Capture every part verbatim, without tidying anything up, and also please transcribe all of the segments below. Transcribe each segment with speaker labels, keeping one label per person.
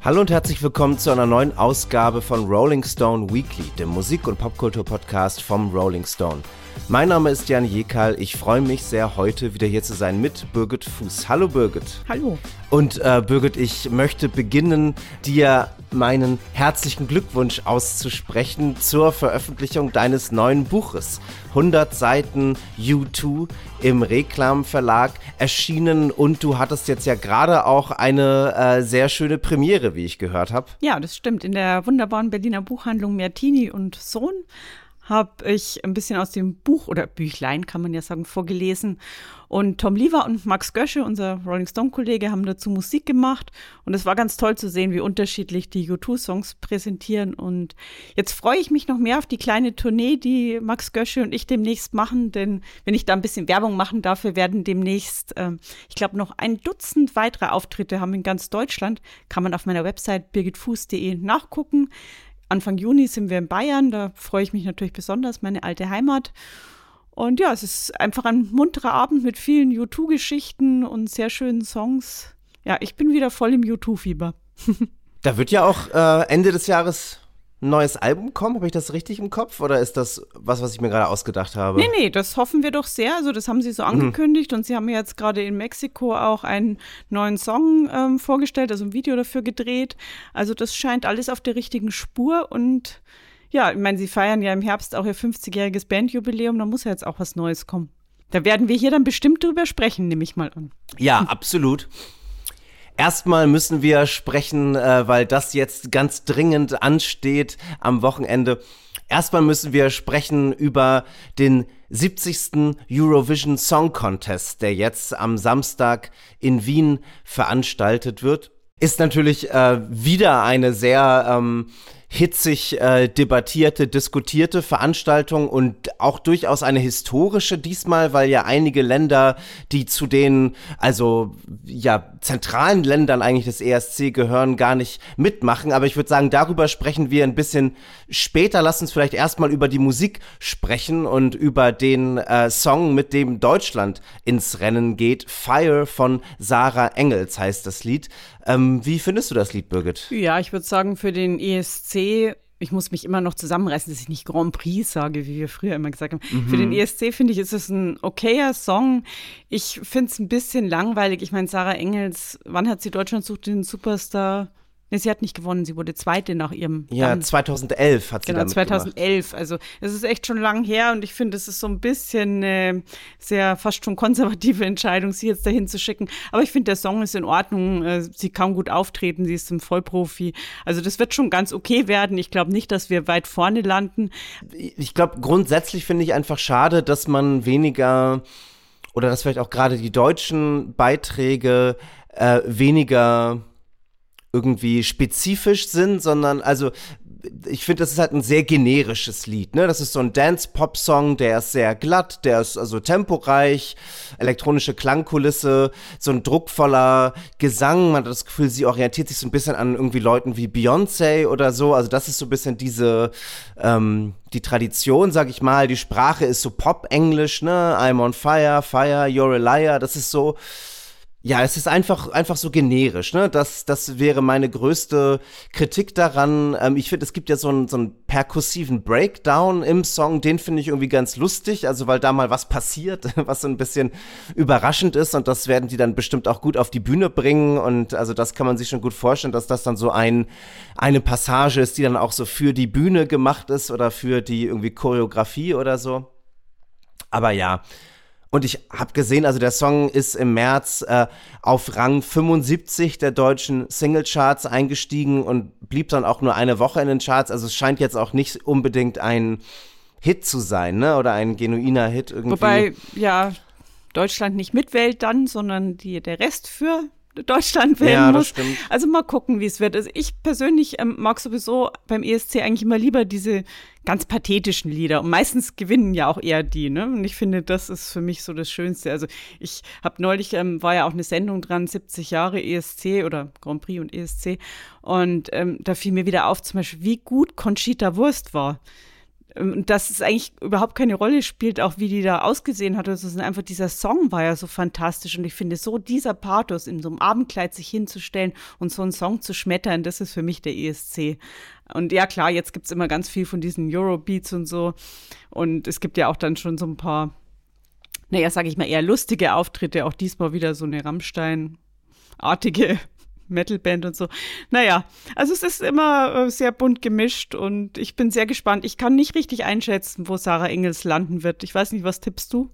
Speaker 1: Hallo und herzlich willkommen zu einer neuen Ausgabe von Rolling Stone Weekly, dem Musik- und Popkultur-Podcast vom Rolling Stone. Mein Name ist Jan Jekal, ich freue mich sehr, heute wieder hier zu sein mit Birgit Fuß. Hallo Birgit.
Speaker 2: Hallo.
Speaker 1: Und äh, Birgit, ich möchte beginnen, dir meinen herzlichen Glückwunsch auszusprechen zur Veröffentlichung deines neuen Buches. hundert Seiten U zwei im Reklam Verlag erschienen und du hattest jetzt ja gerade auch eine äh, sehr schöne Premiere, wie ich gehört habe.
Speaker 2: Ja, das stimmt. In der wunderbaren Berliner Buchhandlung Mertini und Sohn habe ich ein bisschen aus dem Buch oder Büchlein, kann man ja sagen, vorgelesen. Und Tom Lever und Max Gösche, unser Rolling Stone-Kollege, haben dazu Musik gemacht. Und es war ganz toll zu sehen, wie unterschiedlich die U zwei Songs präsentieren. Und jetzt freue ich mich noch mehr auf die kleine Tournee, die Max Gösche und ich demnächst machen. Denn wenn ich da ein bisschen Werbung machen darf, wir werden demnächst, äh, ich glaube, noch ein Dutzend weitere Auftritte haben in ganz Deutschland. Kann man auf meiner Website birgit fuß punkt de nachgucken. Anfang Juni sind wir in Bayern, da freue ich mich natürlich besonders, meine alte Heimat. Und ja, es ist einfach ein munterer Abend mit vielen U zwei Geschichten und sehr schönen Songs. Ja, ich bin wieder voll im U zwei Fieber.
Speaker 1: Da wird ja auch äh, Ende des Jahres ein neues Album kommen. Habe ich das richtig im Kopf oder ist das was, was ich mir gerade ausgedacht habe?
Speaker 2: Nee, nee, das hoffen wir doch sehr. Also das haben sie so angekündigt mhm. und sie haben ja jetzt gerade in Mexiko auch einen neuen Song ähm, vorgestellt, also ein Video dafür gedreht. Also das scheint alles auf der richtigen Spur und ja, ich meine, sie feiern ja im Herbst auch ihr fünfzigjähriges Bandjubiläum, da muss ja jetzt auch was Neues kommen. Da werden wir hier dann bestimmt drüber sprechen, nehme ich mal an.
Speaker 1: Ja, absolut. Erstmal müssen wir sprechen, äh, weil das jetzt ganz dringend ansteht am Wochenende. Erstmal müssen wir sprechen über den siebzigsten Eurovision Song Contest, der jetzt am Samstag in Wien veranstaltet wird. Ist natürlich äh, wieder eine sehr ähm, hitzig äh, debattierte, diskutierte Veranstaltung und auch durchaus eine historische diesmal, weil ja einige Länder, die zu den, also ja, zentralen Ländern eigentlich des E S C gehören, gar nicht mitmachen. Aber ich würde sagen, darüber sprechen wir ein bisschen später. Lass uns vielleicht erstmal über die Musik sprechen und über den äh, Song, mit dem Deutschland ins Rennen geht. Fire von Sarah Engels heißt das Lied. Ähm, wie findest du das Lied, Birgit?
Speaker 2: Ja, ich würde sagen, für den E S C, ich muss mich immer noch zusammenreißen, dass ich nicht Grand Prix sage, wie wir früher immer gesagt haben. Mhm. Für den E S C, finde ich, ist es ein okayer Song. Ich finde es ein bisschen langweilig. Ich meine, Sarah Engels, wann hat sie Deutschland sucht den Superstar? Nee, sie hat nicht gewonnen, sie wurde Zweite nach ihrem
Speaker 1: Ja,
Speaker 2: dann,
Speaker 1: zweitausendelf hat sie
Speaker 2: genau,
Speaker 1: damit
Speaker 2: zweitausendelf.
Speaker 1: gemacht.
Speaker 2: Also es ist echt schon lang her und ich finde, es ist so ein bisschen äh, sehr fast schon konservative Entscheidung, sie jetzt dahin zu schicken. Aber ich finde, der Song ist in Ordnung. Äh, sie kann gut auftreten, sie ist ein Vollprofi. Also das wird schon ganz okay werden. Ich glaube nicht, dass wir weit vorne landen.
Speaker 1: Ich glaube, grundsätzlich finde ich einfach schade, dass man weniger oder dass vielleicht auch gerade die deutschen Beiträge äh, weniger irgendwie spezifisch sind, sondern also ich finde, das ist halt ein sehr generisches Lied, ne? Das ist so ein Dance-Pop-Song, der ist sehr glatt, der ist also temporeich, elektronische Klangkulisse, so ein druckvoller Gesang. Man hat das Gefühl, sie orientiert sich so ein bisschen an irgendwie Leuten wie Beyoncé oder so. Also das ist so ein bisschen diese, ähm, die Tradition, sag ich mal. Die Sprache ist so Pop-Englisch, ne? I'm on fire, fire, you're a liar. Das ist so. Ja, es ist einfach einfach so generisch, ne? Das das wäre meine größte Kritik daran. Ähm, ich finde, es gibt ja so einen so einen perkussiven Breakdown im Song, den finde ich irgendwie ganz lustig, also weil da mal was passiert, was so ein bisschen überraschend ist und das werden die dann bestimmt auch gut auf die Bühne bringen und also das kann man sich schon gut vorstellen, dass das dann so ein eine Passage ist, die dann auch so für die Bühne gemacht ist oder für die irgendwie Choreografie oder so. Aber ja. Und ich habe gesehen, also der Song ist im März äh, auf Rang fünfundsiebzig der deutschen Singlecharts eingestiegen und blieb dann auch nur eine Woche in den Charts. Also es scheint jetzt auch nicht unbedingt ein Hit zu sein, ne? Oder ein genuiner Hit irgendwie.
Speaker 2: Wobei, ja, Deutschland nicht mitwählt dann, sondern die, der Rest für Deutschland wählen
Speaker 1: ja, das
Speaker 2: muss.
Speaker 1: Stimmt.
Speaker 2: Also mal gucken, wie es wird. Also ich persönlich ähm, mag sowieso beim E S C eigentlich immer lieber diese ganz pathetischen Lieder. Und meistens gewinnen ja auch eher die, ne? Und ich finde, das ist für mich so das Schönste. Also ich habe neulich, ähm, war ja auch eine Sendung dran, siebzig Jahre E S C oder Grand Prix und E S C. Und ähm, da fiel mir wieder auf, zum Beispiel, wie gut Conchita Wurst war. dass es eigentlich überhaupt keine Rolle spielt, auch wie die da ausgesehen hat. Also einfach dieser Song war ja so fantastisch und ich finde so dieser Pathos in so einem Abendkleid sich hinzustellen und so einen Song zu schmettern, das ist für mich der E S C. Und ja klar, jetzt gibt es immer ganz viel von diesen Eurobeats und so und es gibt ja auch dann schon so ein paar, naja, sage ich mal, eher lustige Auftritte, auch diesmal wieder so eine Rammstein-artige Metalband und so. Naja, also es ist immer äh, sehr bunt gemischt und ich bin sehr gespannt. Ich kann nicht richtig einschätzen, wo Sarah Engels landen wird. Ich weiß nicht, was tippst du?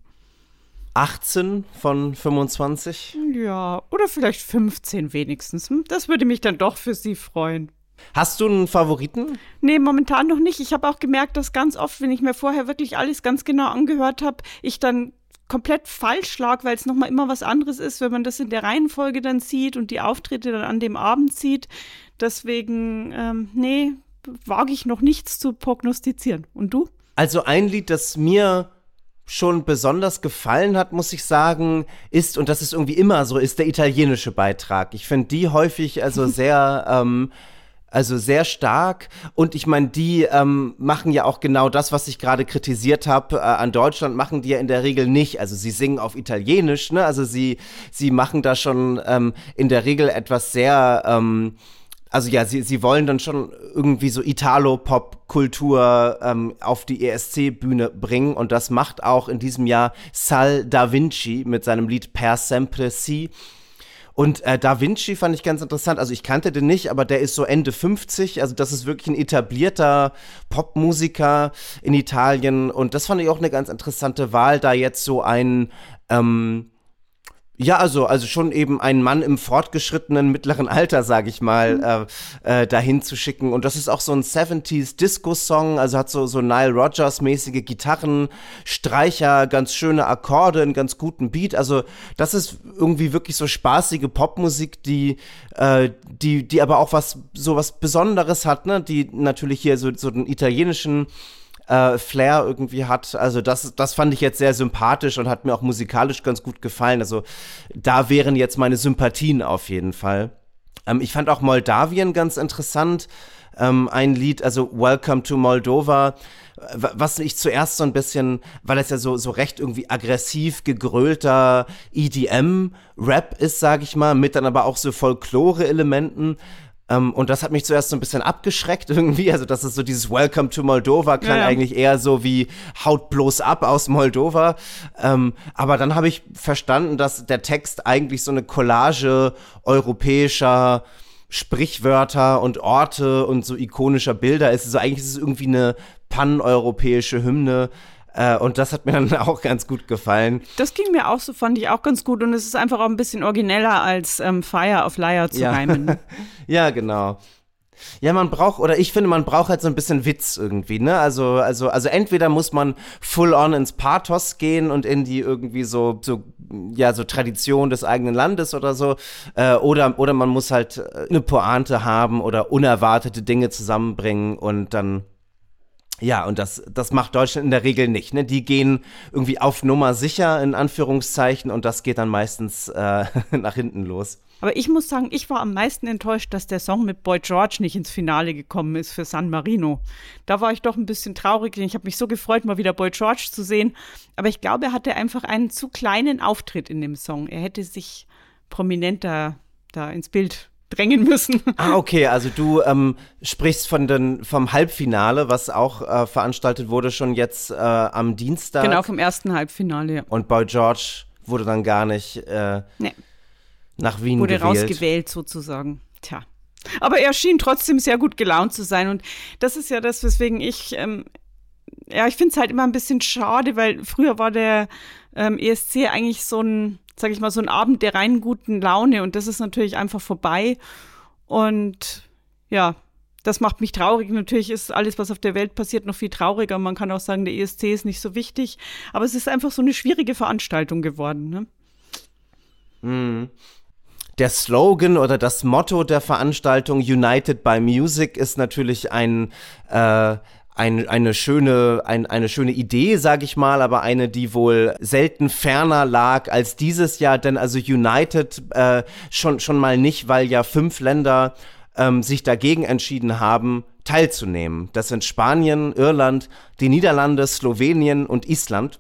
Speaker 1: achtzehn von fünfundzwanzig?
Speaker 2: Ja, oder vielleicht fünfzehn wenigstens. Das würde mich dann doch für sie freuen.
Speaker 1: Hast du einen Favoriten?
Speaker 2: Nee, momentan noch nicht. Ich habe auch gemerkt, dass ganz oft, wenn ich mir vorher wirklich alles ganz genau angehört habe, ich dann komplett falsch lag, weil es nochmal immer was anderes ist, wenn man das in der Reihenfolge dann sieht und die Auftritte dann an dem Abend sieht. Deswegen, ähm, nee, wage ich noch nichts zu prognostizieren. Und du?
Speaker 1: Also ein Lied, das mir schon besonders gefallen hat, muss ich sagen, ist, und das ist irgendwie immer so, ist der italienische Beitrag. Ich finde die häufig also sehr ähm, Also sehr stark und ich meine, die ähm, machen ja auch genau das, was ich gerade kritisiert habe, äh, an Deutschland machen die ja in der Regel nicht. Also sie singen auf Italienisch, ne? Also sie sie machen da schon ähm, in der Regel etwas sehr, ähm, also ja, sie sie wollen dann schon irgendwie so Italo-Pop-Kultur ähm, auf die E S C-Bühne bringen und das macht auch in diesem Jahr Sal Da Vinci mit seinem Lied Per Sempre Si. Und äh, Da Vinci fand ich ganz interessant, also ich kannte den nicht, aber der ist so Ende fünfzig, also das ist wirklich ein etablierter Popmusiker in Italien und das fand ich auch eine ganz interessante Wahl, da jetzt so ein, ähm, ja, also, also schon eben einen Mann im fortgeschrittenen mittleren Alter, sag ich mal, äh, äh, dahin zu schicken. Und das ist auch so ein siebziger Disco-Song, also hat so, so Nile Rodgers-mäßige Gitarren, Streicher, ganz schöne Akkorde, einen ganz guten Beat. Also das ist irgendwie wirklich so spaßige Popmusik, die, äh, die, die aber auch was, so was Besonderes hat, ne? Die natürlich hier so, so den italienischen Äh, Flair irgendwie hat, also das, das fand ich jetzt sehr sympathisch und hat mir auch musikalisch ganz gut gefallen, also da wären jetzt meine Sympathien auf jeden Fall. Ähm, ich fand auch Moldawien ganz interessant, ähm, ein Lied, also Welcome to Moldova, was ich zuerst so ein bisschen, weil es ja so, so recht irgendwie aggressiv gegrölter E D M-Rap ist, sag ich mal, mit dann aber auch so Folklore-Elementen. Um, und das hat mich zuerst so ein bisschen abgeschreckt irgendwie, also das ist so dieses Welcome to Moldova, klang ja, ja. eigentlich eher so wie Haut bloß ab aus Moldova, um, aber dann habe ich verstanden, dass der Text eigentlich so eine Collage europäischer Sprichwörter und Orte und so ikonischer Bilder ist, also eigentlich ist es irgendwie eine paneuropäische Hymne. Äh, und das hat mir dann auch ganz gut gefallen.
Speaker 2: Das ging mir auch so, fand ich auch ganz gut. Und es ist einfach auch ein bisschen origineller als ähm, Fire auf Liar zu
Speaker 1: ja.
Speaker 2: reimen.
Speaker 1: Ja, genau. Ja, man braucht, oder ich finde, man braucht halt so ein bisschen Witz irgendwie, ne? Also, also, also entweder muss man full on ins Pathos gehen und in die irgendwie so, so, ja, so Tradition des eigenen Landes oder so, äh, oder, oder man muss halt eine Pointe haben oder unerwartete Dinge zusammenbringen und dann ja, und das, das macht Deutschland in der Regel nicht, ne? Die gehen irgendwie auf Nummer sicher, in Anführungszeichen, und das geht dann meistens äh, nach hinten los.
Speaker 2: Aber ich muss sagen, ich war am meisten enttäuscht, dass der Song mit Boy George nicht ins Finale gekommen ist für San Marino. Da war ich doch ein bisschen traurig, denn ich habe mich so gefreut, mal wieder Boy George zu sehen. Aber ich glaube, er hatte einfach einen zu kleinen Auftritt in dem Song. Er hätte sich prominenter da ins Bild drängen müssen.
Speaker 1: Ah, okay, also du ähm, sprichst von den, vom Halbfinale, was auch äh, veranstaltet wurde, schon jetzt äh, am Dienstag.
Speaker 2: Genau, vom ersten Halbfinale, ja.
Speaker 1: Und Boy George wurde dann gar nicht äh, nee. nach Wien
Speaker 2: wurde
Speaker 1: gewählt.
Speaker 2: Wurde rausgewählt sozusagen. Tja. Aber er schien trotzdem sehr gut gelaunt zu sein und das ist ja das, weswegen ich, ähm, ja, ich finde es halt immer ein bisschen schade, weil früher war der ähm, E S C eigentlich so ein, sag ich mal, so ein Abend der rein guten Laune und das ist natürlich einfach vorbei und ja, das macht mich traurig. Natürlich ist alles, was auf der Welt passiert, noch viel trauriger. Man kann auch sagen, der E S C ist nicht so wichtig, aber es ist einfach so eine schwierige Veranstaltung geworden, ne?
Speaker 1: Mhm. Der Slogan oder das Motto der Veranstaltung United by Music ist natürlich ein äh, Ein, eine schöne, ein, eine schöne Idee, sag ich mal, aber eine, die wohl selten ferner lag als dieses Jahr, denn also United äh, schon, schon mal nicht, weil ja fünf Länder ähm, sich dagegen entschieden haben, teilzunehmen. Das sind Spanien, Irland, die Niederlande, Slowenien und Island.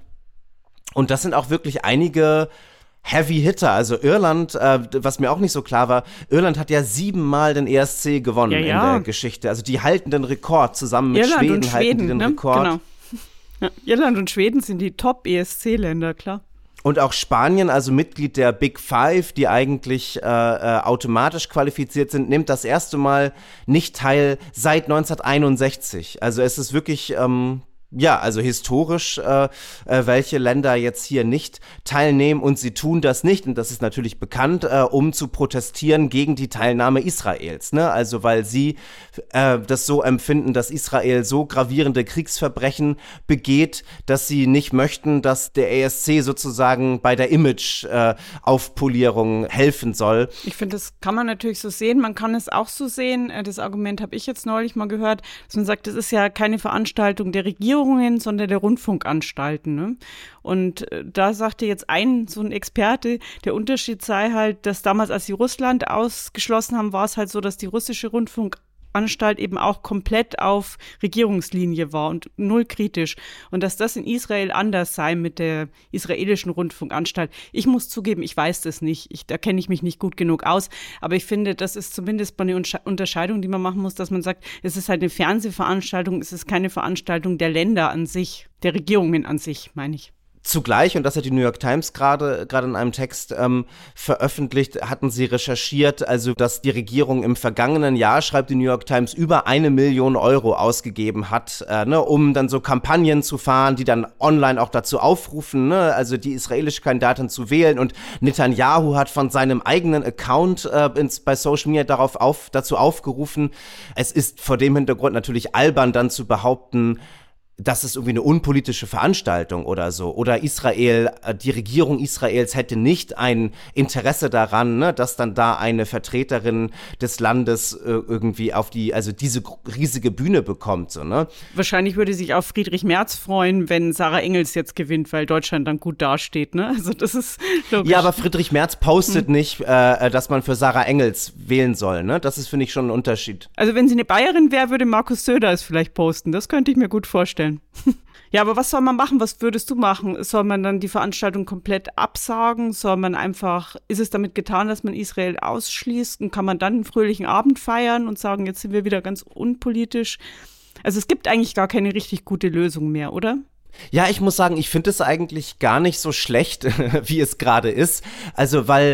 Speaker 1: Und das sind auch wirklich einige Heavy Hitter. Also Irland, äh, was mir auch nicht so klar war, Irland hat ja siebenmal den E S C gewonnen
Speaker 2: ja, ja.
Speaker 1: in der Geschichte. Also die halten den Rekord, zusammen mit
Speaker 2: Irland
Speaker 1: Schweden,
Speaker 2: und
Speaker 1: halten
Speaker 2: Schweden,
Speaker 1: die den
Speaker 2: ne?
Speaker 1: Rekord.
Speaker 2: Genau. Ja, Irland und Schweden sind die Top-E S C-Länder, klar.
Speaker 1: Und auch Spanien, also Mitglied der Big Five, die eigentlich äh, äh, automatisch qualifiziert sind, nimmt das erste Mal nicht teil seit neunzehnhunderteinundsechzig. Also es ist wirklich, ähm, ja, also historisch, äh, äh, welche Länder jetzt hier nicht teilnehmen, und sie tun das nicht, und das ist natürlich bekannt, äh, um zu protestieren gegen die Teilnahme Israels, ne? Also weil sie äh, das so empfinden, dass Israel so gravierende Kriegsverbrechen begeht, dass sie nicht möchten, dass der E S C sozusagen bei der Image-Aufpolierung äh, helfen soll.
Speaker 2: Ich finde, das kann man natürlich so sehen. Man kann es auch so sehen, das Argument habe ich jetzt neulich mal gehört, dass man sagt, das ist ja keine Veranstaltung der Regierung, sondern der Rundfunkanstalten. Ne? Und äh, da sagte jetzt ein, so ein Experte, der Unterschied sei halt, dass damals, als sie Russland ausgeschlossen haben, war es halt so, dass die russische Rundfunkanstalt eben auch komplett auf Regierungslinie war und null kritisch. Und dass das in Israel anders sei mit der israelischen Rundfunkanstalt. Ich muss zugeben, ich weiß das nicht. Ich, da kenne ich mich nicht gut genug aus. Aber ich finde, das ist zumindest eine Unterscheidung, die man machen muss, dass man sagt, es ist halt eine Fernsehveranstaltung, es ist keine Veranstaltung der Länder an sich, der Regierungen an sich, meine ich.
Speaker 1: Zugleich, und das hat die New York Times gerade gerade in einem Text ähm, veröffentlicht, hatten sie recherchiert, also dass die Regierung im vergangenen Jahr, schreibt die New York Times, über eine Million Euro ausgegeben hat, äh, ne, um dann so Kampagnen zu fahren, die dann online auch dazu aufrufen, ne, also die israelische Kandidatin zu wählen. Und Netanyahu hat von seinem eigenen Account äh, ins, bei Social Media darauf auf, dazu aufgerufen. Es ist vor dem Hintergrund natürlich albern, dann zu behaupten, das ist irgendwie eine unpolitische Veranstaltung oder so. Oder Israel, die Regierung Israels hätte nicht ein Interesse daran, ne, dass dann da eine Vertreterin des Landes äh, irgendwie auf die, also diese riesige Bühne bekommt, so, ne?
Speaker 2: Wahrscheinlich würde sich auch Friedrich Merz freuen, wenn Sarah Engels jetzt gewinnt, weil Deutschland dann gut dasteht, ne? Also das ist logisch.
Speaker 1: Ja, aber Friedrich Merz postet hm. nicht, äh, dass man für Sarah Engels wählen soll, ne? Das ist, finde ich, schon ein Unterschied.
Speaker 2: Also wenn sie eine Bayerin wäre, würde Markus Söder es vielleicht posten. Das könnte ich mir gut vorstellen. Ja, aber was soll man machen? Was würdest du machen? Soll man dann die Veranstaltung komplett absagen? Soll man einfach, ist es damit getan, dass man Israel ausschließt? Und kann man dann einen fröhlichen Abend feiern und sagen, jetzt sind wir wieder ganz unpolitisch? Also es gibt eigentlich gar keine richtig gute Lösung mehr, oder?
Speaker 1: Ja, ich muss sagen, ich finde es eigentlich gar nicht so schlecht, wie es gerade ist. Also weil,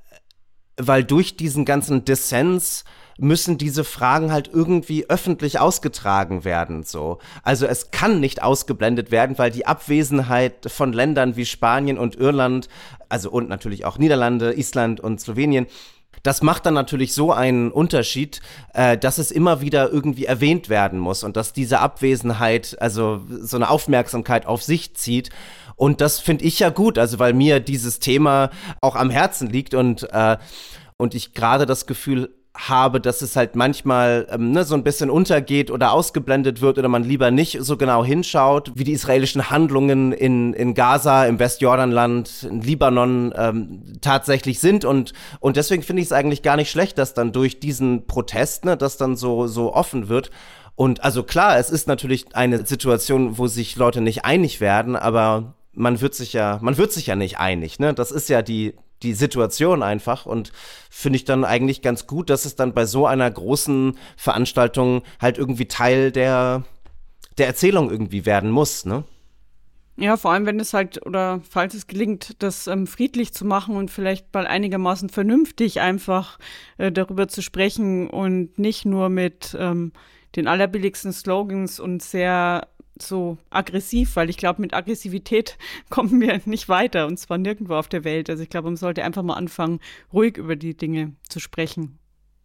Speaker 1: weil durch diesen ganzen Dissens müssen diese Fragen halt irgendwie öffentlich ausgetragen werden, so. Also es kann nicht ausgeblendet werden, weil die Abwesenheit von Ländern wie Spanien und Irland, also und natürlich auch Niederlande, Island und Slowenien, das macht dann natürlich so einen Unterschied, äh, dass es immer wieder irgendwie erwähnt werden muss und dass diese Abwesenheit, also so eine Aufmerksamkeit auf sich zieht. Und das finde ich ja gut, also weil mir dieses Thema auch am Herzen liegt und, äh, und ich gerade das Gefühl habe, dass es halt manchmal ähm, ne, so ein bisschen untergeht oder ausgeblendet wird oder man lieber nicht so genau hinschaut, wie die israelischen Handlungen in, in Gaza, im Westjordanland, in Libanon ähm, tatsächlich sind. Und, und deswegen finde ich es eigentlich gar nicht schlecht, dass dann durch diesen Protest, ne, das dann so, so offen wird. Und also klar, es ist natürlich eine Situation, wo sich Leute nicht einig werden, aber man wird sich ja, man wird sich ja nicht einig, ne? Das ist ja die die Situation einfach, und finde ich dann eigentlich ganz gut, dass es dann bei so einer großen Veranstaltung halt irgendwie Teil der, der Erzählung irgendwie werden muss, ne?
Speaker 2: Ja, vor allem, wenn es halt, oder falls es gelingt, das ähm, friedlich zu machen und vielleicht mal einigermaßen vernünftig einfach äh, darüber zu sprechen und nicht nur mit ähm, den allerbilligsten Slogans und sehr so aggressiv, weil ich glaube, mit Aggressivität kommen wir nicht weiter, und zwar nirgendwo auf der Welt. Also ich glaube, man sollte einfach mal anfangen, ruhig über die Dinge zu sprechen.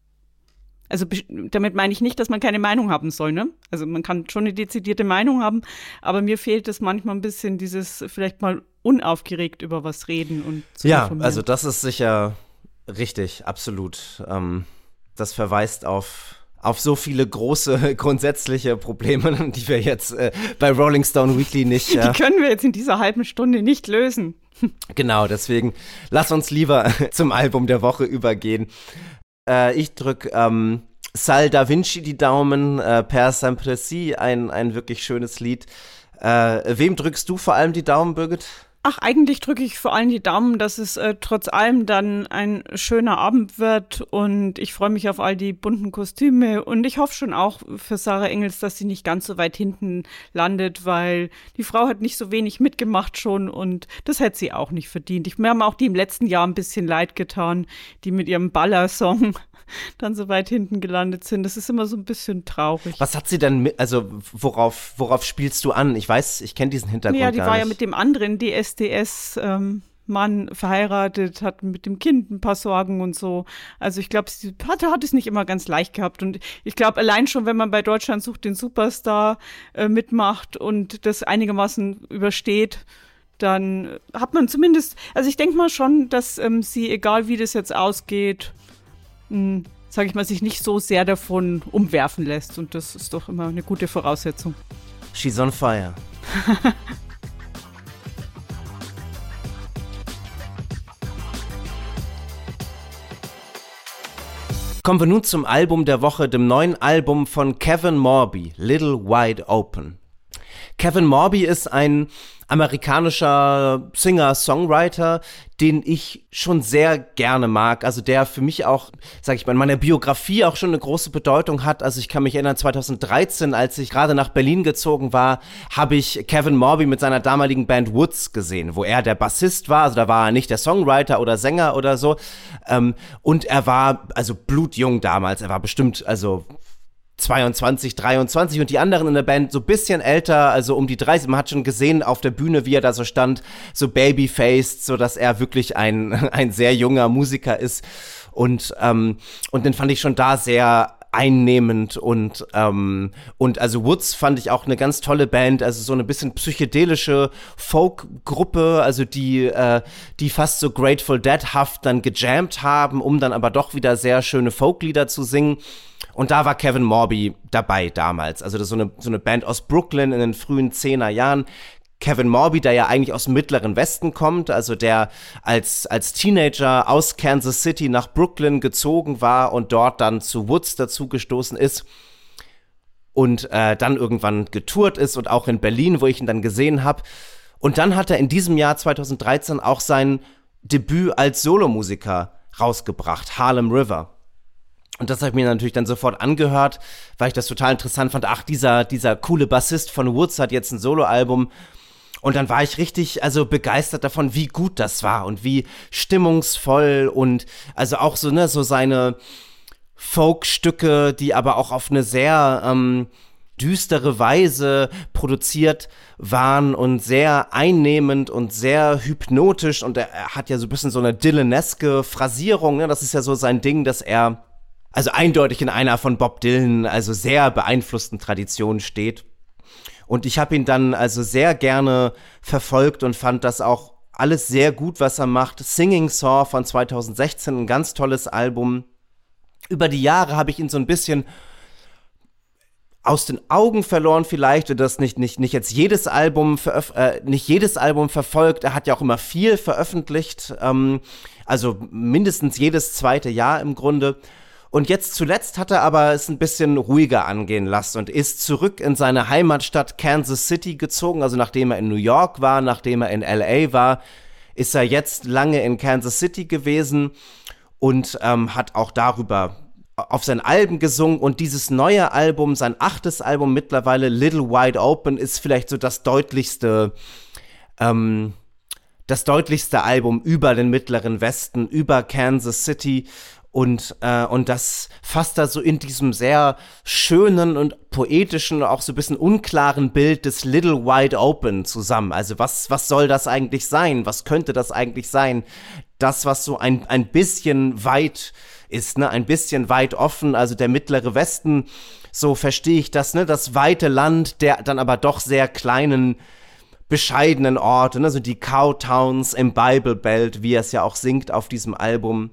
Speaker 2: Also damit meine ich nicht, dass man keine Meinung haben soll, ne? Also man kann schon eine dezidierte Meinung haben, aber mir fehlt es manchmal ein bisschen dieses vielleicht mal unaufgeregt über was reden und zu
Speaker 1: Ja,
Speaker 2: informieren.
Speaker 1: Also das ist sicher richtig, absolut. Ähm, das verweist auf auf so viele große grundsätzliche Probleme, die wir jetzt äh, bei Rolling Stone Weekly nicht äh,
Speaker 2: Die können wir jetzt in dieser halben Stunde nicht lösen.
Speaker 1: Genau, deswegen lass uns lieber zum Album der Woche übergehen. Äh, ich drücke ähm, Sal Da Vinci die Daumen, äh, Per Sempre Si, ein, ein wirklich schönes Lied. Äh, wem drückst du vor allem die Daumen, Birgit?
Speaker 2: Ach, eigentlich drücke ich vor allem die Daumen, dass es äh, trotz allem dann ein schöner Abend wird und ich freue mich auf all die bunten Kostüme und ich hoffe schon auch für Sarah Engels, dass sie nicht ganz so weit hinten landet, weil die Frau hat nicht so wenig mitgemacht schon und das hätte sie auch nicht verdient. Ich, mir haben auch die im letzten Jahr ein bisschen leid getan, die mit ihrem Baller-Song dann so weit hinten gelandet sind. Das ist immer so ein bisschen traurig.
Speaker 1: Was hat sie denn mit, also worauf, worauf spielst du an? Ich weiß, ich kenne diesen Hintergrund gar nicht.
Speaker 2: Ja, die war ja mit dem anderen D S D S-Mann ähm, verheiratet, hat mit dem Kind ein paar Sorgen und so. Also ich glaube, sie hat, hat es nicht immer ganz leicht gehabt. Und ich glaube, allein schon, wenn man bei Deutschland sucht den Superstar äh, mitmacht und das einigermaßen übersteht, dann hat man zumindest, also ich denke mal schon, dass ähm, sie, egal wie das jetzt ausgeht, sage ich mal, sich nicht so sehr davon umwerfen lässt. Und das ist doch immer eine gute Voraussetzung.
Speaker 1: She's on fire. Kommen wir nun zum Album der Woche, dem neuen Album von Kevin Morby, Little Wide Open. Kevin Morby ist ein amerikanischer Singer-Songwriter, den ich schon sehr gerne mag, also der für mich auch, sag ich mal, in meiner Biografie auch schon eine große Bedeutung hat. Also ich kann mich erinnern, zwanzig dreizehn, als ich gerade nach Berlin gezogen war, habe ich Kevin Morby mit seiner damaligen Band Woods gesehen, wo er der Bassist war, also da war er nicht der Songwriter oder Sänger oder so, ähm, und er war also blutjung damals, er war bestimmt, also zweiundzwanzig, dreiundzwanzig und die anderen in der Band so ein bisschen älter, also um die dreißig. Man hat schon gesehen auf der Bühne, wie er da so stand, so babyfaced, so dass er wirklich ein, ein sehr junger Musiker ist. Und, ähm, und den fand ich schon da sehr einnehmend und ähm, und also Woods fand ich auch eine ganz tolle Band, also so eine bisschen psychedelische Folk-Gruppe, also die äh, die fast so Grateful Dead-haft dann gejammt haben, um dann aber doch wieder sehr schöne Folklieder zu singen. Und da war Kevin Morby dabei damals, also das ist so eine so eine Band aus Brooklyn in den frühen zehner Jahren. Kevin Morby, der ja eigentlich aus dem Mittleren Westen kommt, also der als als Teenager aus Kansas City nach Brooklyn gezogen war und dort dann zu Woods dazugestoßen ist und äh, dann irgendwann getourt ist und auch in Berlin, wo ich ihn dann gesehen habe. Und dann hat er in diesem Jahr zwanzig dreizehn auch sein Debüt als Solomusiker rausgebracht, Harlem River. Und das habe ich mir natürlich dann sofort angehört, weil ich das total interessant fand. Ach, dieser dieser coole Bassist von Woods hat jetzt ein Soloalbum. Und dann war ich richtig, also begeistert davon, wie gut das war und wie stimmungsvoll und also auch so, ne, so seine Folkstücke, die aber auch auf eine sehr ähm, düstere Weise produziert waren und sehr einnehmend und sehr hypnotisch und er, er hat ja so ein bisschen so eine Dylaneske Phrasierung, ne, das ist ja so sein Ding, dass er also eindeutig in einer von Bob Dylan, also sehr beeinflussten Traditionen steht. Und ich habe ihn dann also sehr gerne verfolgt und fand das auch alles sehr gut, was er macht. Singing Saw von zwanzig sechzehn, ein ganz tolles Album. Über die Jahre habe ich ihn so ein bisschen aus den Augen verloren vielleicht, oder das nicht, nicht, nicht jetzt jedes Album, veröf- äh, nicht jedes Album verfolgt. Er hat ja auch immer viel veröffentlicht, ähm, also mindestens jedes zweite Jahr im Grunde. Und jetzt zuletzt hat er aber es ein bisschen ruhiger angehen lassen und ist zurück in seine Heimatstadt Kansas City gezogen. Also nachdem er in New York war, nachdem er in L A war, ist er jetzt lange in Kansas City gewesen und ähm, hat auch darüber auf sein Alben gesungen. Und dieses neue Album, sein achtes Album mittlerweile, Little Wide Open, ist vielleicht so das deutlichste, ähm, das deutlichste Album über den Mittleren Westen, über Kansas City. Und, äh, und das fasst da so in diesem sehr schönen und poetischen, auch so ein bisschen unklaren Bild des Little Wide Open zusammen. Also was, was soll das eigentlich sein? Was könnte das eigentlich sein? Das, was so ein, ein bisschen weit ist, ne? Ein bisschen weit offen, also der Mittlere Westen, so verstehe ich das, ne? Das weite Land, der dann aber doch sehr kleinen, bescheidenen Orte, ne? So die Cowtowns im Bible Belt, wie er es ja auch singt auf diesem Album.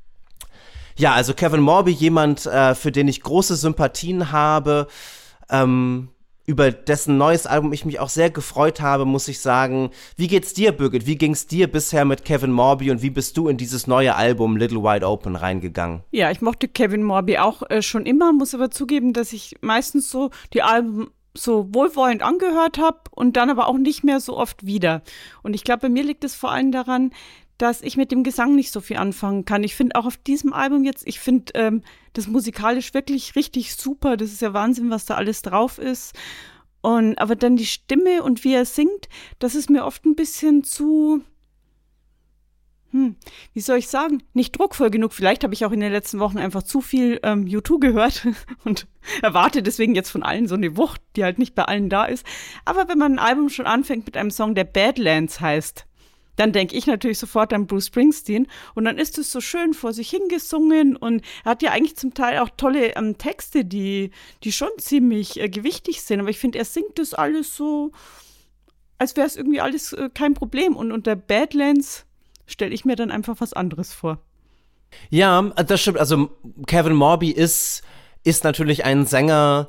Speaker 1: Ja, also Kevin Morby, jemand, äh, für den ich große Sympathien habe, ähm, über dessen neues Album ich mich auch sehr gefreut habe, muss ich sagen. Wie geht's dir, Birgit? Wie ging's dir bisher mit Kevin Morby und wie bist du in dieses neue Album Little Wide Open reingegangen?
Speaker 2: Ja, ich mochte Kevin Morby auch äh, schon immer, muss aber zugeben, dass ich meistens so die Alben so wohlwollend angehört habe und dann aber auch nicht mehr so oft wieder. Und ich glaube, bei mir liegt es vor allem daran, dass ich mit dem Gesang nicht so viel anfangen kann. Ich finde auch auf diesem Album jetzt, ich finde ähm, das musikalisch wirklich richtig super. Das ist ja Wahnsinn, was da alles drauf ist. Und aber dann die Stimme und wie er singt, das ist mir oft ein bisschen zu, hm, wie soll ich sagen, nicht druckvoll genug. Vielleicht habe ich auch in den letzten Wochen einfach zu viel ähm, U zwei gehört und erwarte deswegen jetzt von allen so eine Wucht, die halt nicht bei allen da ist. Aber wenn man ein Album schon anfängt mit einem Song, der Badlands heißt, dann denke ich natürlich sofort an Bruce Springsteen und dann ist es so schön vor sich hingesungen und er hat ja eigentlich zum Teil auch tolle ähm, Texte, die, die schon ziemlich äh, gewichtig sind, aber ich finde, er singt das alles so, als wäre es irgendwie alles äh, kein Problem und unter Badlands stelle ich mir dann einfach was anderes vor.
Speaker 1: Ja, das stimmt, also Kevin Morby ist, ist natürlich ein Sänger,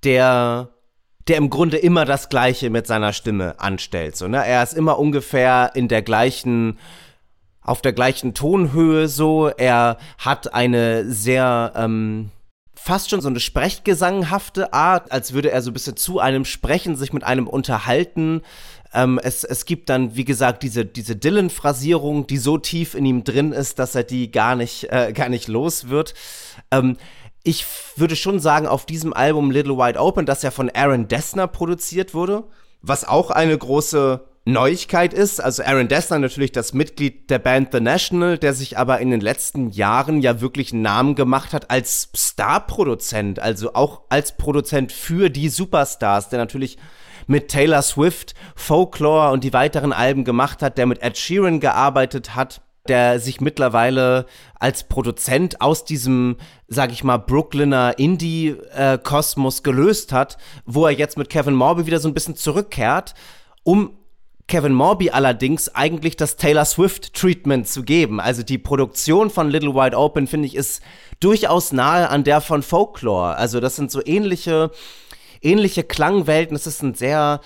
Speaker 1: der der im Grunde immer das Gleiche mit seiner Stimme anstellt. So, ne? Er ist immer ungefähr in der gleichen, auf der gleichen Tonhöhe so. Er hat eine sehr, ähm, fast schon so eine sprechgesanghafte Art, als würde er so ein bisschen zu einem sprechen, sich mit einem unterhalten. Ähm, es, es gibt dann, wie gesagt, diese, diese Dylan-Phrasierung, die so tief in ihm drin ist, dass er die gar nicht, äh, gar nicht los wird. Ähm, Ich würde schon sagen, auf diesem Album Little Wide Open, das ja von Aaron Dessner produziert wurde, was auch eine große Neuigkeit ist. Also Aaron Dessner natürlich das Mitglied der Band The National, der sich aber in den letzten Jahren ja wirklich einen Namen gemacht hat als Star-Produzent, also auch als Produzent für die Superstars, der natürlich mit Taylor Swift, Folklore und die weiteren Alben gemacht hat, der mit Ed Sheeran gearbeitet hat, der sich mittlerweile als Produzent aus diesem, sag ich mal, Brooklyner Indie-Kosmos gelöst hat, wo er jetzt mit Kevin Morby wieder so ein bisschen zurückkehrt, um Kevin Morby allerdings eigentlich das Taylor Swift-Treatment zu geben. Also die Produktion von Little Wide Open, finde ich, ist durchaus nahe an der von Folklore. Also das sind so ähnliche, ähnliche Klangwelten. Es ist ein sehr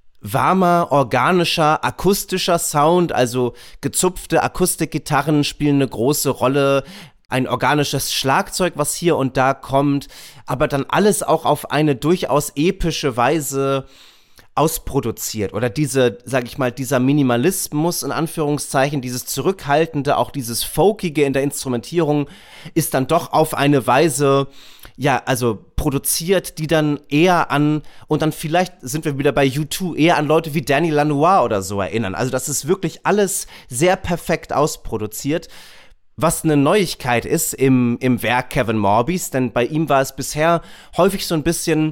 Speaker 1: warmer, organischer, akustischer Sound, also gezupfte Akustikgitarren spielen eine große Rolle, ein organisches Schlagzeug, was hier und da kommt, aber dann alles auch auf eine durchaus epische Weise ausproduziert oder diese, sag ich mal, dieser Minimalismus in Anführungszeichen, dieses Zurückhaltende, auch dieses Folkige in der Instrumentierung ist dann doch auf eine Weise, ja, also produziert, die dann eher an, und dann vielleicht sind wir wieder bei U zwei, eher an Leute wie Danny Lanois oder so erinnern. Also das ist wirklich alles sehr perfekt ausproduziert, was eine Neuigkeit ist im, im Werk Kevin Morbys, denn bei ihm war es bisher häufig so ein bisschen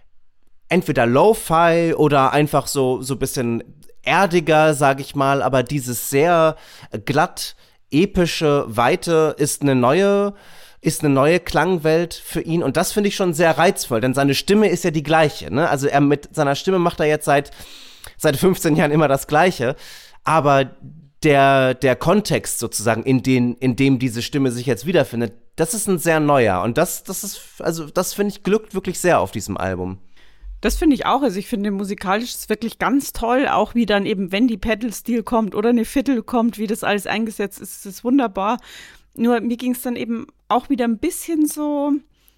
Speaker 1: entweder Lo-Fi oder einfach so, so ein bisschen erdiger, sag ich mal, aber dieses sehr glatt, epische, weite ist eine neue ist eine neue Klangwelt für ihn und das finde ich schon sehr reizvoll, denn seine Stimme ist ja die gleiche, ne? Also er mit seiner Stimme macht er jetzt seit, seit fünfzehn Jahren immer das Gleiche, aber der, der Kontext sozusagen, in, den, in dem diese Stimme sich jetzt wiederfindet, das ist ein sehr neuer und das, das ist, also das finde ich glückt wirklich sehr auf diesem Album.
Speaker 2: Das finde ich auch. Also ich finde musikalisch ist wirklich ganz toll, auch wie dann eben, wenn die Pedal-Steel kommt oder eine Fiddle kommt, wie das alles eingesetzt ist, ist es wunderbar. Nur mir ging es dann eben auch wieder ein bisschen so,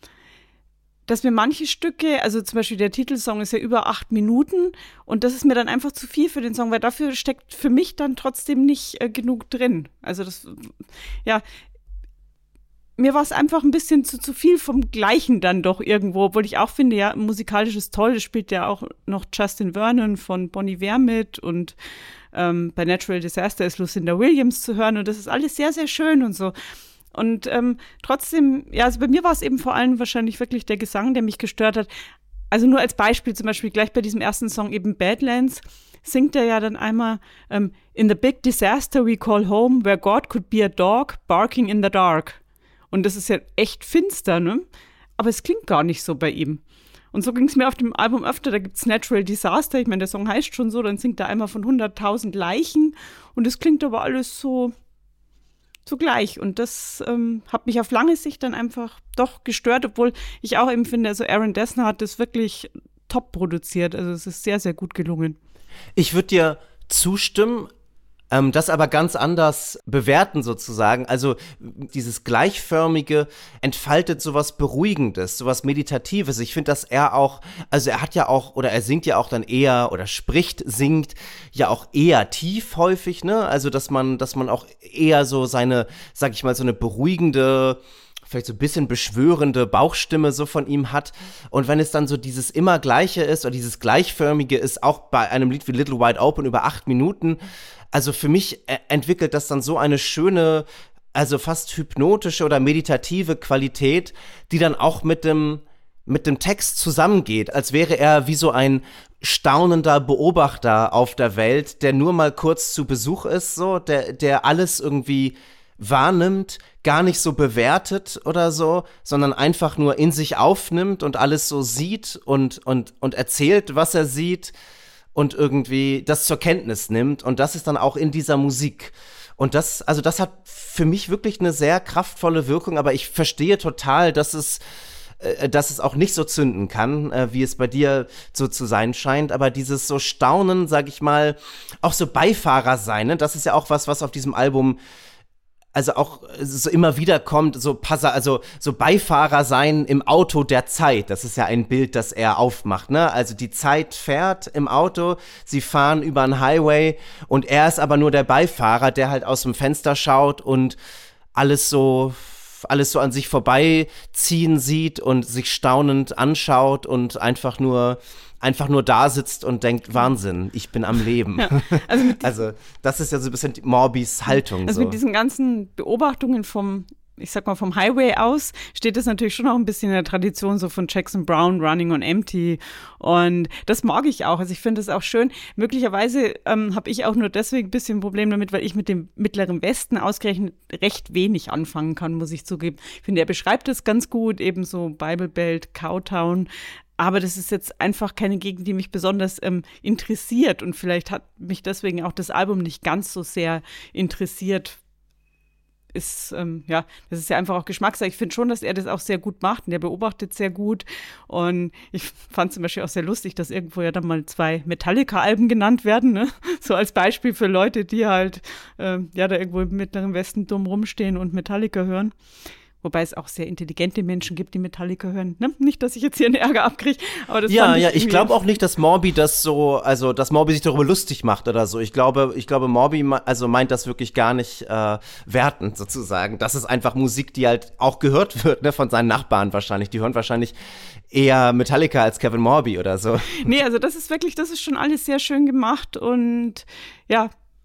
Speaker 2: dass mir manche Stücke, also zum Beispiel der Titelsong ist ja über acht Minuten und das ist mir dann einfach zu viel für den Song, weil dafür steckt für mich dann trotzdem nicht äh, genug drin. Also das, ja, mir war es einfach ein bisschen zu, zu viel vom Gleichen dann doch irgendwo, obwohl ich auch finde, ja, musikalisch ist toll, das spielt ja auch noch Justin Vernon von Bon Iver mit und ähm, bei Natural Disaster ist Lucinda Williams zu hören und das ist alles sehr, sehr schön und so. Und ähm, trotzdem, ja, also bei mir war es eben vor allem wahrscheinlich wirklich der Gesang, der mich gestört hat. Also nur als Beispiel zum Beispiel gleich bei diesem ersten Song eben Badlands singt er ja dann einmal ähm, In the big disaster we call home, where God could be a dog barking in the dark. Und das ist ja echt finster, ne? Aber es klingt gar nicht so bei ihm. Und so ging es mir auf dem Album öfter. Da gibt es Natural Disaster. Ich meine, der Song heißt schon so. Dann singt er einmal von hunderttausend Leichen. Und es klingt aber alles so, so gleich. Und das ähm, hat mich auf lange Sicht dann einfach doch gestört. Obwohl ich auch eben finde, also Aaron Dessner hat das wirklich top produziert. Also es ist sehr, sehr gut gelungen.
Speaker 1: Ich würde dir zustimmen, ähm, das aber ganz anders bewerten sozusagen. Also dieses Gleichförmige entfaltet sowas Beruhigendes, sowas Meditatives. Ich finde, dass er auch, also er hat ja auch, oder er singt ja auch dann eher, oder spricht, singt ja auch eher tief häufig, ne? Also dass man, dass man auch eher so seine, sag ich mal, so eine beruhigende, vielleicht so ein bisschen beschwörende Bauchstimme so von ihm hat. Und wenn es dann so dieses immer Gleiche ist oder dieses Gleichförmige ist, auch bei einem Lied wie Little Wide Open über acht Minuten, also für mich äh, entwickelt das dann so eine schöne, also fast hypnotische oder meditative Qualität, die dann auch mit dem, mit dem Text zusammengeht, als wäre er wie so ein staunender Beobachter auf der Welt, der nur mal kurz zu Besuch ist, so, der, der alles irgendwie wahrnimmt, gar nicht so bewertet oder so, sondern einfach nur in sich aufnimmt und alles so sieht und, und, und erzählt, was er sieht und irgendwie das zur Kenntnis nimmt. Und das ist dann auch in dieser Musik. Und das, also das hat für mich wirklich eine sehr kraftvolle Wirkung, aber ich verstehe total, dass es äh, dass es auch nicht so zünden kann, äh, wie es bei dir so zu sein scheint, aber dieses so Staunen, sag ich mal, auch so Beifahrer sein, ne? Das ist ja auch was, was auf diesem Album also auch so immer wieder kommt, so Passa, also so Beifahrer sein im Auto der Zeit. Das ist ja ein Bild, das er aufmacht, ne? Also die Zeit fährt im Auto, sie fahren über einen Highway und er ist aber nur der Beifahrer, der halt aus dem Fenster schaut und alles so alles so an sich vorbeiziehen sieht und sich staunend anschaut und einfach nur einfach nur da sitzt und denkt, Wahnsinn, ich bin am Leben. Ja, also, also das ist ja so ein bisschen Morbys Haltung.
Speaker 2: Also
Speaker 1: so.
Speaker 2: Mit diesen ganzen Beobachtungen vom, ich sag mal, vom Highway aus, steht das natürlich schon auch ein bisschen in der Tradition so von Jackson Browne, Running on Empty. Und das mag ich auch. Also ich finde es auch schön. Möglicherweise ähm, habe ich auch nur deswegen ein bisschen ein Problem damit, weil ich mit dem Mittleren Westen ausgerechnet recht wenig anfangen kann, muss ich zugeben. Ich finde, er beschreibt es ganz gut, eben so Bible Belt, Cowtown. Aber das ist jetzt einfach keine Gegend, die mich besonders ähm, interessiert. Und vielleicht hat mich deswegen auch das Album nicht ganz so sehr interessiert. Ist, ähm, ja, das ist ja einfach auch Geschmackssache. Ich finde schon, dass er das auch sehr gut macht und er beobachtet sehr gut. Und ich fand zum Beispiel auch sehr lustig, dass irgendwo ja dann mal zwei Metallica-Alben genannt werden, ne? So als Beispiel für Leute, die halt, ähm, ja, da irgendwo im Mittleren Westen dumm rumstehen und Metallica hören. Wobei es auch sehr intelligente Menschen gibt, die Metallica hören. Ne? Nicht, dass ich jetzt hier einen Ärger abkriege, aber das
Speaker 1: Ja,
Speaker 2: fand ich
Speaker 1: ja, ich glaube auch nicht, dass Morbi das so, also dass Morbi sich darüber lustig macht oder so. Ich glaube, ich glaube, Morbi also meint das wirklich gar nicht äh, wertend sozusagen. Das ist einfach Musik, die halt auch gehört wird, ne, von seinen Nachbarn wahrscheinlich. Die hören wahrscheinlich eher Metallica als Kevin Morby oder so.
Speaker 2: Nee, also das ist wirklich, das ist schon alles sehr schön gemacht und ja,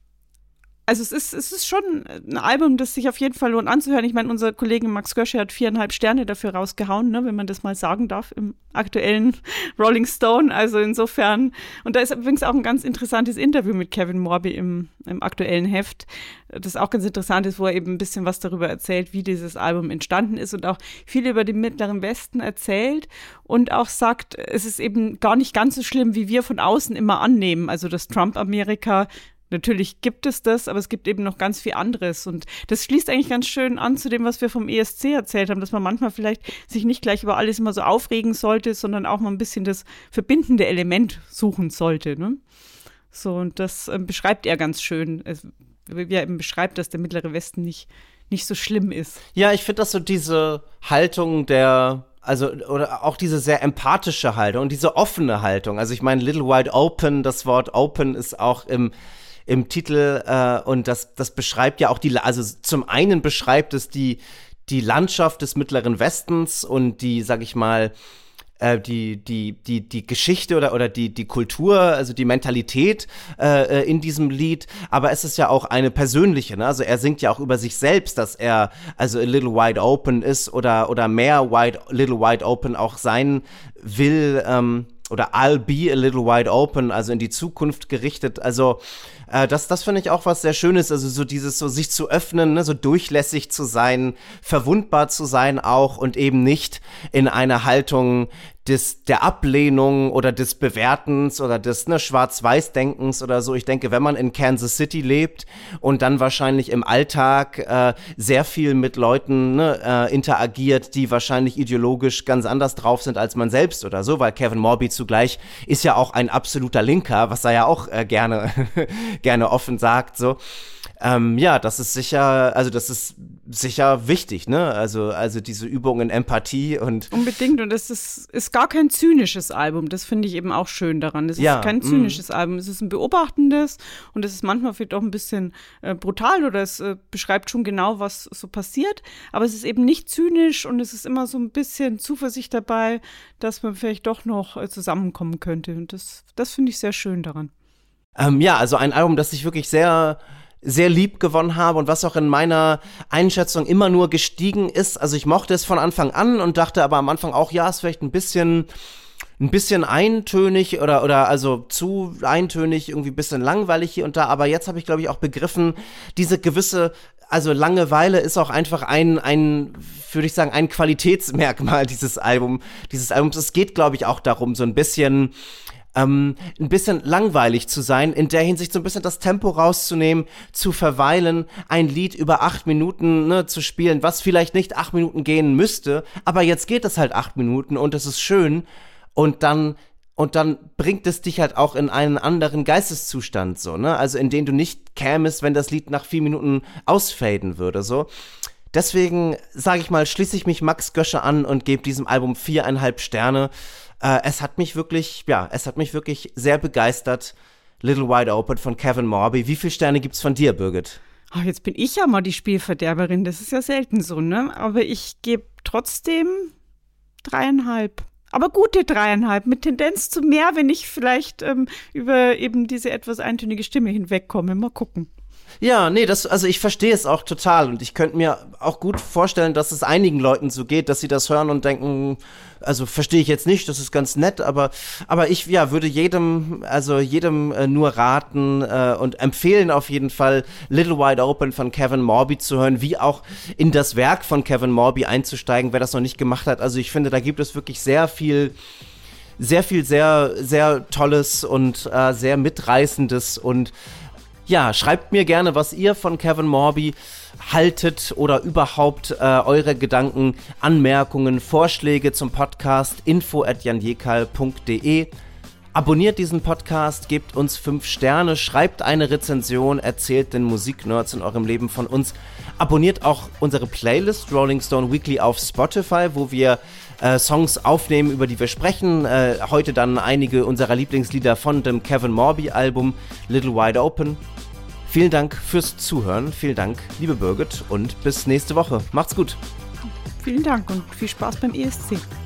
Speaker 2: also es ist, es ist schon ein Album, das sich auf jeden Fall lohnt anzuhören. Ich meine, unser Kollege Max Gösche hat viereinhalb Sterne dafür rausgehauen, ne, wenn man das mal sagen darf, im aktuellen Rolling Stone. Also insofern, und da ist übrigens auch ein ganz interessantes Interview mit Kevin Morby im, im aktuellen Heft, das auch ganz interessant ist, wo er eben ein bisschen was darüber erzählt, wie dieses Album entstanden ist und auch viel über den Mittleren Westen erzählt und auch sagt, es ist eben gar nicht ganz so schlimm, wie wir von außen immer annehmen. Also das Trump-Amerika, natürlich gibt es das, aber es gibt eben noch ganz viel anderes. Und das schließt eigentlich ganz schön an zu dem, was wir vom E S C erzählt haben, dass man manchmal vielleicht sich nicht gleich über alles immer so aufregen sollte, sondern auch mal ein bisschen das verbindende Element suchen sollte. Ne? So, und das äh, beschreibt er ganz schön. Also, wie er eben beschreibt, dass der Mittlere Westen nicht, nicht so schlimm ist.
Speaker 1: Ja, ich finde, dass so diese Haltung der Also, oder auch diese sehr empathische Haltung und diese offene Haltung. Also ich meine, Little Wide Open, das Wort Open ist auch im im Titel äh, und das das beschreibt ja auch die, also zum einen beschreibt es die die Landschaft des Mittleren Westens und die, sag ich mal, äh, die die die die Geschichte oder oder die die Kultur, also die Mentalität äh, in diesem Lied, aber es ist ja auch eine persönliche, ne? Also er singt ja auch über sich selbst, dass er also a little wide open ist oder oder mehr wide little wide open auch sein will, ähm, oder I'll be a little wide open, also in die Zukunft gerichtet. Also äh, das, das finde ich auch was sehr Schönes, also so dieses, so sich zu öffnen, ne, so durchlässig zu sein, verwundbar zu sein auch und eben nicht in einer Haltung, des, der Ablehnung oder des Bewertens oder des ne, Schwarz-Weiß-Denkens oder so. Ich denke, wenn man in Kansas City lebt und dann wahrscheinlich im Alltag äh, sehr viel mit Leuten ne, äh, interagiert, die wahrscheinlich ideologisch ganz anders drauf sind als man selbst oder so, weil Kevin Morby zugleich ist ja auch ein absoluter Linker, was er ja auch äh, gerne, gerne offen sagt, so. Ähm, ja, das ist sicher, also das ist sicher wichtig, ne? Also, also diese Übung in Empathie und
Speaker 2: unbedingt, und es ist, ist gar kein zynisches Album, das finde ich eben auch schön daran. Es ist
Speaker 1: ja,
Speaker 2: kein zynisches mm. Album, es ist ein beobachtendes und es ist manchmal vielleicht auch ein bisschen äh, brutal oder es äh, beschreibt schon genau, was so passiert, aber es ist eben nicht zynisch und es ist immer so ein bisschen Zuversicht dabei, dass man vielleicht doch noch äh, zusammenkommen könnte, und das, das finde ich sehr schön daran.
Speaker 1: Ähm, ja, also ein Album, das ich wirklich sehr sehr lieb gewonnen habe und was auch in meiner Einschätzung immer nur gestiegen ist. Also ich mochte es von Anfang an und dachte aber am Anfang auch, ja, ist vielleicht ein bisschen ein bisschen eintönig oder oder also zu eintönig, irgendwie ein bisschen langweilig hier und da, aber jetzt habe ich, glaube ich, auch begriffen, diese gewisse, also Langeweile ist auch einfach ein, ein, würde ich sagen, ein Qualitätsmerkmal dieses Album, dieses Albums. Es geht, glaube ich, auch darum, so ein bisschen Ähm, ein bisschen langweilig zu sein, in der Hinsicht so ein bisschen das Tempo rauszunehmen, zu verweilen, ein Lied über acht Minuten ne, zu spielen, was vielleicht nicht acht Minuten gehen müsste, aber jetzt geht es halt acht Minuten und es ist schön und dann und dann bringt es dich halt auch in einen anderen Geisteszustand, so, ne, also in den du nicht kämest, wenn das Lied nach vier Minuten ausfaden würde, so. Deswegen, sage ich mal, schließe ich mich Max Gösche an und gebe diesem Album viereinhalb Sterne. Äh, es hat mich wirklich, ja, es hat mich wirklich sehr begeistert. Little Wide Open von Kevin Morby. Wie viele Sterne gibt's von dir, Birgit?
Speaker 2: Oh, jetzt bin ich ja mal die Spielverderberin. Das ist ja selten so, ne? Aber ich gebe trotzdem dreieinhalb. Aber gute dreieinhalb, mit Tendenz zu mehr, wenn ich vielleicht ähm, über eben diese etwas eintönige Stimme hinwegkomme. Mal gucken.
Speaker 1: Ja, nee, das, also ich verstehe es auch total und ich könnte mir auch gut vorstellen, dass es einigen Leuten so geht, dass sie das hören und denken, also verstehe ich jetzt nicht, das ist ganz nett, aber aber ich ja würde jedem, also jedem äh, nur raten äh, und empfehlen auf jeden Fall Little Wide Open von Kevin Morby zu hören, wie auch in das Werk von Kevin Morby einzusteigen, wer das noch nicht gemacht hat. Also ich finde, da gibt es wirklich sehr viel sehr viel sehr sehr Tolles und äh, sehr mitreißendes und ja, schreibt mir gerne, was ihr von Kevin Morby haltet oder überhaupt äh, eure Gedanken, Anmerkungen, Vorschläge zum Podcast info at janjekal punkt de. Abonniert diesen Podcast, gebt uns fünf Sterne, schreibt eine Rezension, erzählt den Musiknerds in eurem Leben von uns. Abonniert auch unsere Playlist Rolling Stone Weekly auf Spotify, wo wir äh, Songs aufnehmen, über die wir sprechen. Äh, heute dann einige unserer Lieblingslieder von dem Kevin Morby Album Little Wide Open. Vielen Dank fürs Zuhören. Vielen Dank, liebe Birgit, und bis nächste Woche. Macht's gut.
Speaker 2: Vielen Dank und viel Spaß beim E S C.